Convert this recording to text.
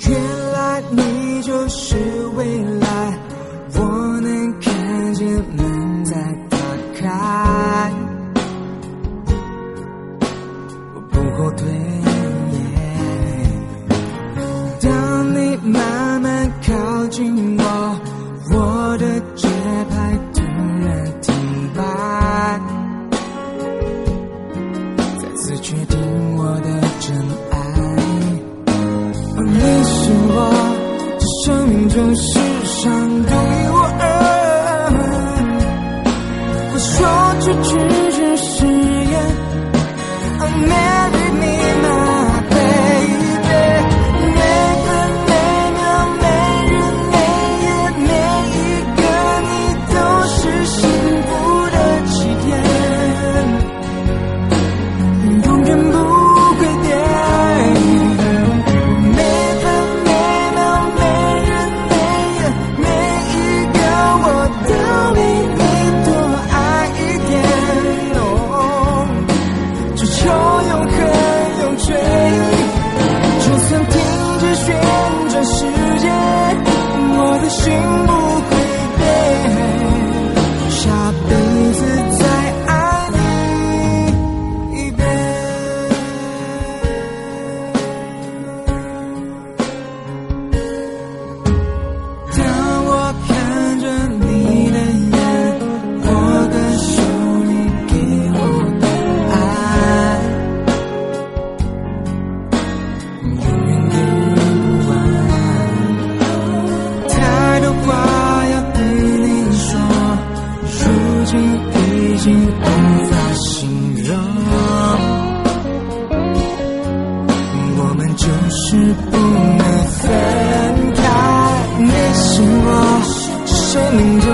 原来你就是未来，我能看见门在打开，我不后退。当你慢慢靠近我，我的节拍突然停摆，再次确定我的真爱。你是我这生命中世上独一无二，我说出去只是言，Marry me my baby， 每分每秒每日每夜每一个你都是幸福的起点，永远不会变。就算停止旋转时间，我的心不会变，下辈子再爱你一遍。当我看着你的眼，我感受你给我的爱，永远给不完，太多话要对你说，如今已经无法形容，我们就是不能分开。你是我这生命中